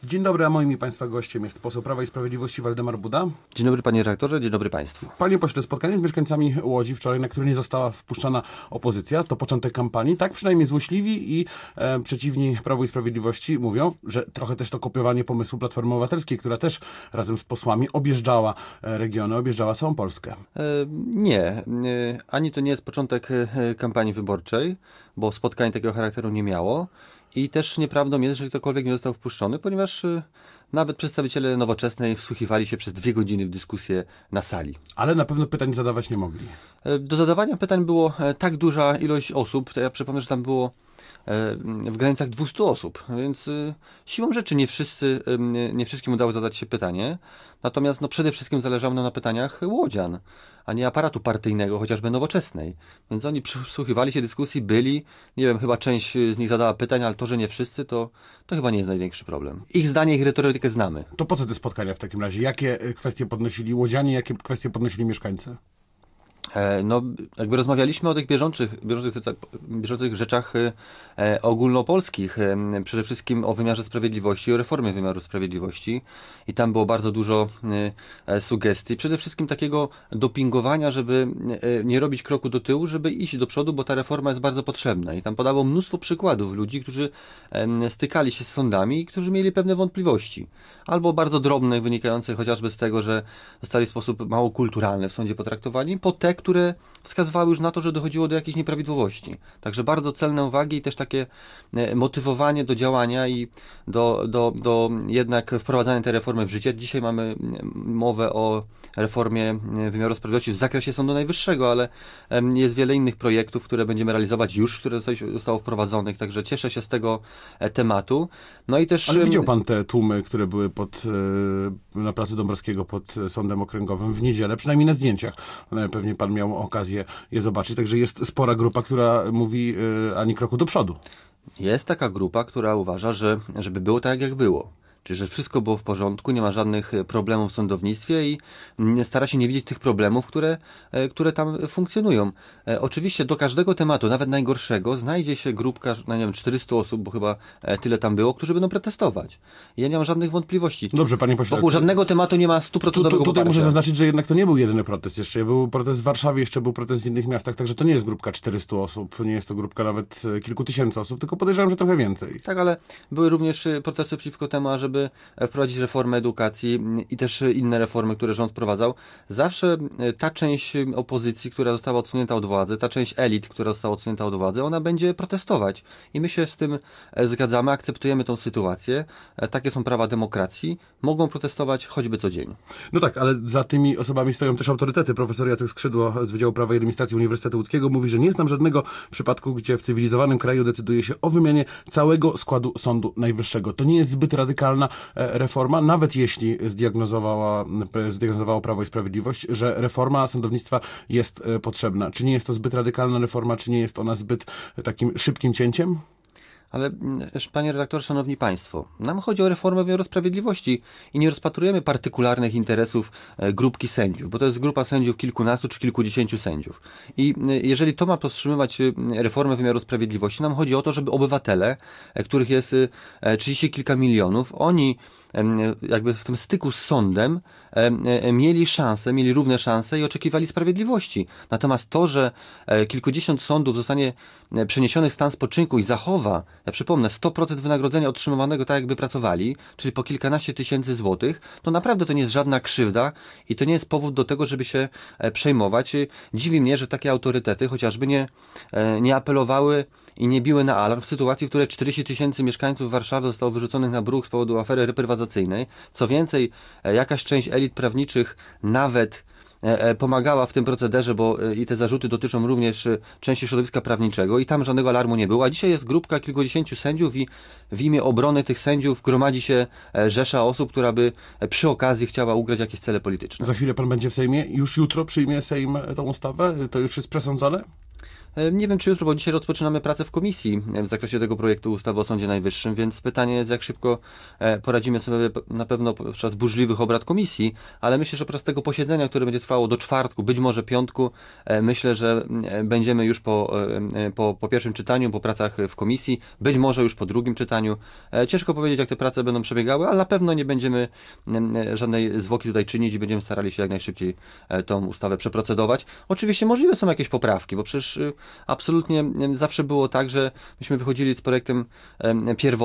Dzień dobry, a moim i Państwa gościem jest poseł Prawa i Sprawiedliwości Waldemar Buda. Dzień dobry panie redaktorze, dzień dobry państwu. Panie pośle, spotkanie z mieszkańcami Łodzi wczoraj, na które nie została wpuszczana opozycja, to początek kampanii. Tak przynajmniej złośliwi i przeciwni Prawu i Sprawiedliwości mówią, że trochę też to kopiowanie pomysłu Platformy Obywatelskiej, która też razem z posłami objeżdżała regiony, objeżdżała całą Polskę. Nie, ani to nie jest początek kampanii wyborczej, bo spotkań takiego charakteru nie miało. I też nieprawdą jest, że ktokolwiek nie został wpuszczony, ponieważ nawet przedstawiciele Nowoczesnej wsłuchiwali się przez 2 godziny w dyskusję na sali. Ale na pewno pytań zadawać nie mogli. Do zadawania pytań było tak duża ilość osób, to ja przypomnę, że tam było w granicach 200 osób, więc siłą rzeczy nie wszystkim udało zadać się pytanie, natomiast przede wszystkim zależało nam na pytaniach łodzian, a nie aparatu partyjnego, chociażby Nowoczesnej. Więc oni przysłuchiwali się dyskusji, byli, nie wiem, chyba część z nich zadała pytania, ale to, że nie wszyscy, to chyba nie jest największy problem. Ich zdanie, ich retorykę znamy. To po co te spotkania w takim razie? Jakie kwestie podnosili łodzianie, jakie kwestie podnosili mieszkańcy? Jakby rozmawialiśmy o tych bieżących rzeczach ogólnopolskich, przede wszystkim o wymiarze sprawiedliwości, o reformie wymiaru sprawiedliwości i tam było bardzo dużo sugestii, przede wszystkim takiego dopingowania, żeby nie robić kroku do tyłu, żeby iść do przodu, bo ta reforma jest bardzo potrzebna i tam podało mnóstwo przykładów ludzi, którzy stykali się z sądami i którzy mieli pewne wątpliwości, albo bardzo drobnych, wynikających chociażby z tego, że zostali w sposób mało kulturalny w sądzie potraktowani, po te, które wskazywały już na to, że dochodziło do jakichś nieprawidłowości. Także bardzo celne uwagi i też takie motywowanie do działania i do jednak wprowadzania tej reformy w życie. Dzisiaj mamy mowę o reformie wymiaru sprawiedliwości w zakresie Sądu Najwyższego, ale jest wiele innych projektów, które będziemy realizować już, które zostało wprowadzonych, także cieszę się z tego tematu. No i też... Ale widział pan te tłumy, które były na placu Dąbrowskiego pod Sądem Okręgowym w niedzielę, przynajmniej na zdjęciach. Pewnie pan miał okazję je zobaczyć, także jest spora grupa, która mówi ani kroku do przodu. Jest taka grupa, która uważa, żeby było tak, jak było. Czyli, że wszystko było w porządku, nie ma żadnych problemów w sądownictwie i stara się nie widzieć tych problemów, które tam funkcjonują. Oczywiście do każdego tematu, nawet najgorszego, znajdzie się grupka, nie wiem, 400 osób, bo chyba tyle tam było, którzy będą protestować. Ja nie mam żadnych wątpliwości. Dobrze, panie pośle. Wokół żadnego tematu nie ma 100% Tutaj muszę zaznaczyć, że jednak to nie był jedyny protest. Jeszcze był protest w Warszawie, jeszcze był protest w innych miastach, także to nie jest grupka 400 osób, nie jest to grupka nawet kilku tysięcy osób, tylko podejrzewam, że trochę więcej. Tak, ale były również protesty przeciwko temu, żeby wprowadzić reformę edukacji i też inne reformy, które rząd wprowadzał. Zawsze ta część opozycji, która została odsunięta od władzy, ta część elit, która została odsunięta od władzy, ona będzie protestować. I my się z tym zgadzamy, akceptujemy tą sytuację. Takie są prawa demokracji. Mogą protestować choćby co dzień. No tak, ale za tymi osobami stoją też autorytety. Profesor Jacek Skrzydło z Wydziału Prawa i Administracji Uniwersytetu Łódzkiego mówi, że nie znam żadnego przypadku, gdzie w cywilizowanym kraju decyduje się o wymianie całego składu Sądu Najwyższego. To nie jest zbyt radykalna reforma, nawet jeśli zdiagnozowało Prawo i Sprawiedliwość, że reforma sądownictwa jest potrzebna. Czy nie jest to zbyt radykalna reforma, czy nie jest ona zbyt takim szybkim cięciem? Ale, panie redaktorze, szanowni państwo, nam chodzi o reformę wymiaru sprawiedliwości i nie rozpatrujemy partykularnych interesów grupki sędziów, bo to jest grupa sędziów kilkunastu czy kilkudziesięciu sędziów. I jeżeli to ma powstrzymywać reformę wymiaru sprawiedliwości, nam chodzi o to, żeby obywatele, których jest 30 kilka milionów, oni jakby w tym styku z sądem mieli równe szanse i oczekiwali sprawiedliwości. Natomiast to, że kilkudziesiąt sądów zostanie przeniesionych w stan spoczynku i zachowa, ja przypomnę, 100% wynagrodzenia otrzymywanego tak, jakby pracowali, czyli po kilkanaście tysięcy złotych, to naprawdę to nie jest żadna krzywda i to nie jest powód do tego, żeby się przejmować. Dziwi mnie, że takie autorytety chociażby nie apelowały i nie biły na alarm w sytuacji, w której 40 tysięcy mieszkańców Warszawy zostało wyrzuconych na bruk z powodu afery reprywatyzacyjnej. Co więcej, jakaś część elit prawniczych nawet pomagała w tym procederze, bo i te zarzuty dotyczą również części środowiska prawniczego i tam żadnego alarmu nie było, a dzisiaj jest grupka kilkudziesięciu sędziów i w imię obrony tych sędziów gromadzi się rzesza osób, która by przy okazji chciała ugrać jakieś cele polityczne. Za chwilę pan będzie w Sejmie, już jutro przyjmie Sejm tą ustawę? To już jest przesądzone? Nie wiem, czy jutro, bo dzisiaj rozpoczynamy pracę w komisji w zakresie tego projektu ustawy o Sądzie Najwyższym, więc pytanie jest, jak szybko poradzimy sobie na pewno podczas burzliwych obrad komisji, ale myślę, że podczas tego posiedzenia, które będzie trwało do czwartku, być może piątku, myślę, że będziemy już po pierwszym czytaniu, po pracach w komisji, być może już po drugim czytaniu. Ciężko powiedzieć, jak te prace będą przebiegały, ale na pewno nie będziemy żadnej zwłoki tutaj czynić i będziemy starali się jak najszybciej tą ustawę przeprocedować. Oczywiście możliwe są jakieś poprawki, bo przecież absolutnie zawsze było tak, że myśmy wychodzili z projektem pierwotnym,